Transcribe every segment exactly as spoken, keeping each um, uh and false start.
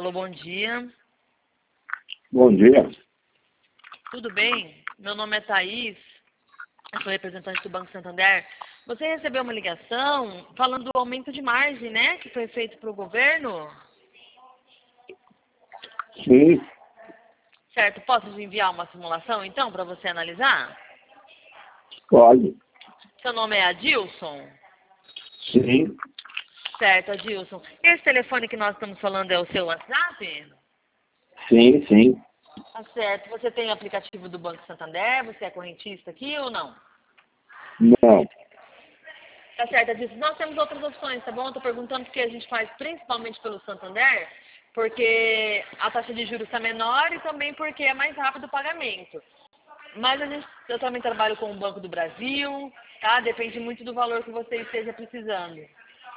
Alô, bom dia. Bom dia. Tudo bem? Meu nome é Thaís, eu sou representante do Banco Santander. Você recebeu uma ligação falando do aumento de margem, né, que foi feito para o governo? Sim, Certo, posso te enviar uma simulação, então, para você analisar? pode. Seu nome é Adilson? Sim, Certo, Adilson. Esse telefone que nós estamos falando é o seu WhatsApp? sim, sim. Tá certo. Você tem o aplicativo do Banco Santander? Você é correntista aqui ou não? Não. Tá certo, Adilson. Nós temos outras opções, tá bom? Estou perguntando porque a gente faz principalmente pelo Santander, porque a taxa de juros está menor e também porque é mais rápido o pagamento. Mas a gente, eu também trabalho com o Banco do Brasil, tá? Depende muito do valor que você esteja precisando.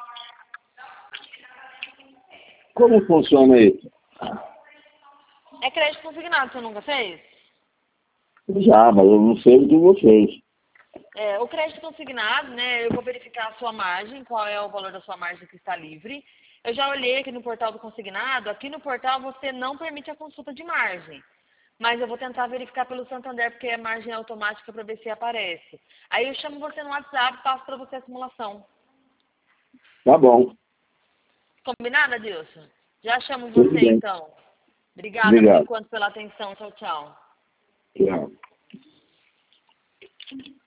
Como funciona isso? É crédito consignado, você nunca fez? Já, mas eu não sei o de vocês. É, o crédito consignado, né, eu vou verificar a sua margem, qual é o valor da sua margem que está livre. Eu já olhei aqui no portal do consignado, aqui no portal você não permite a consulta de margem. Mas eu vou tentar verificar pelo Santander, porque é margem automática para ver se aparece. Aí eu chamo você no WhatsApp e passo para você a simulação. Tá bom. Combinado, Adilson? Já chamo Tudo você bem. então. Obrigada por Obrigado. enquanto pela atenção. Tchau, tchau. Tchau.